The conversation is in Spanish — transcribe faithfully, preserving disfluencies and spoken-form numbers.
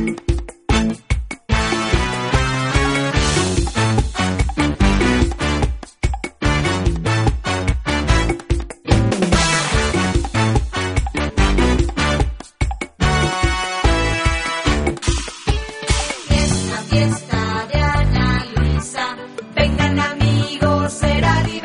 Fiesta de Ana Luisa, vengan amigos, será divertido.